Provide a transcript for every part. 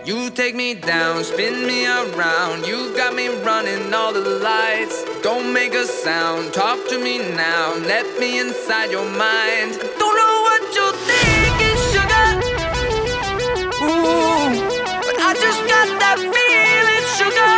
You take me down, spin me around. You got me running all the lights. Don't make a sound, talk to me now. Let me inside your mind. Don't know what you're thinking, sugar. Ooh, but I just got that feeling, sugar.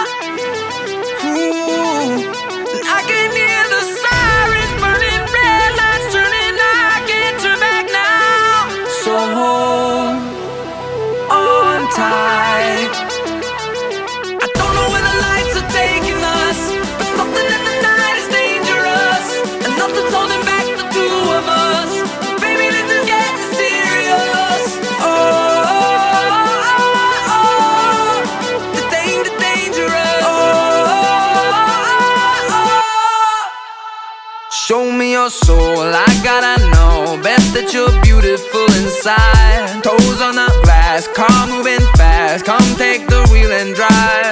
Ooh, and I can hear the sirens burning, red lights turning. I can't turn back now. So hold on tight. I don't know where the lights are taking us, but something in the night is dangerous, and nothing's holding back the two of us. Baby, this is getting serious. Oh, oh, oh, oh. The dangerous. Oh, oh, oh. Show me your soul, I gotta know. Bet that you're beautiful inside. Toes on the glass, car moving fast. Come take the wheel and drive.